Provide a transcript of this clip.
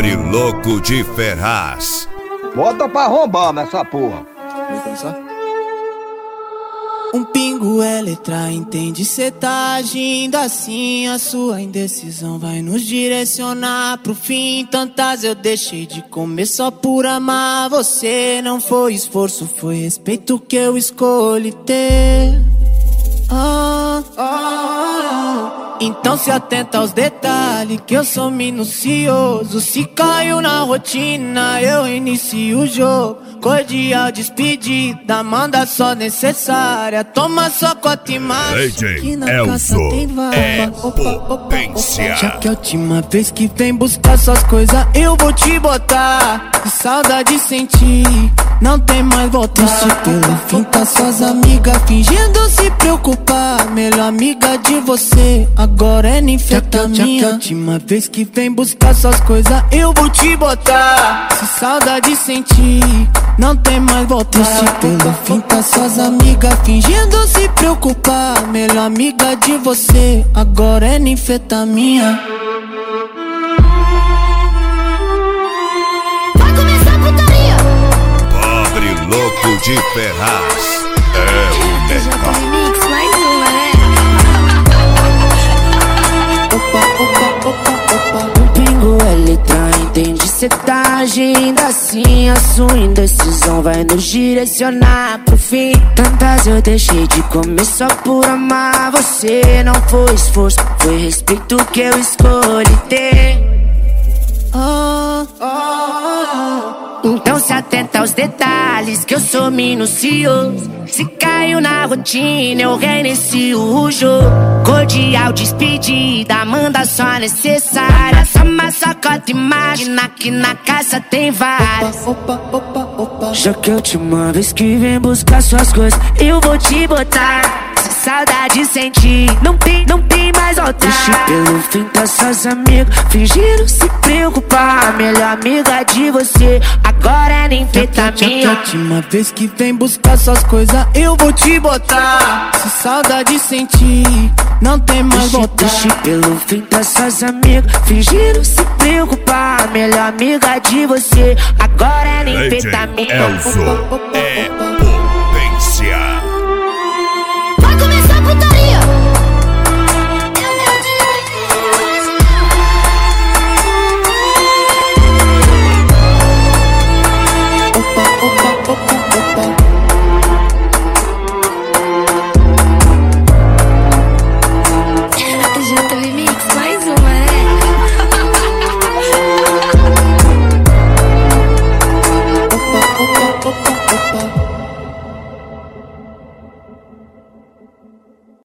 Pobre louco de Ferraz. Bota pra arrombar nessa porra. Um pingo é letra, entende? Cê tá agindo assim, a sua indecisão vai nos direcionar pro fim. Tantas eu deixei de comer só por amar você. Não foi esforço, foi respeito que eu escolhi ter. Então se atenta aos detalhes, que eu sou minucioso. Se caiu na rotina, eu inicio o jogo. Cordial despedida, manda só necessária. Toma só cota e mais, que na caça tem vaga. Potência. Já que é a última vez que vem buscar suas coisas, eu vou te botar. Que saudade sentir, não tem mais volta. Triste pelo fim, tá suas amigas fingindo se preocupar. Melhor amiga de você, agora é ninfetamina. Já que é a última vez que vem buscar suas coisas, eu vou te botar. Se saudade sentir, não tem mais volta. Triste pelo fim, tá suas amigas fingindo se preocupar. Melhor amiga de você, agora é ninfetamina. Vai começar a putaria. Pobre louco de Ferraz. É o mercado. Remix, mais uma, né? Um pingo é letra, entende? Cê tá agindo assim, a sua indecisão vai nos direcionar pro fim. Tantas eu deixei de comer só por amar você. Não foi esforço, foi respeito que eu escolhi ter. Então se atenta aos detalhes, que eu sou minucioso. Se caiu na rotina, eu reinicio o jogo. Cordial despedida, manda só necessária. Toma só cota e imagina que na casa tem várias. Já que é a última vez que vem buscar suas coisas, eu vou te botar. Se saudade sentir, não tem mais volta. Triste pelo fim, tá suas amigas fingindo se preocupar. Melhor amiga de você, agora é ninfetamina. Já que é a última vez que vem buscar suas coisas, eu vou te botar. Se saudade sentir, não tem mais volta. Triste pelo fim, tá suas amigas fingindo se preocupar. Melhor amiga de você, agora é ninfetamina. Elzo é potência.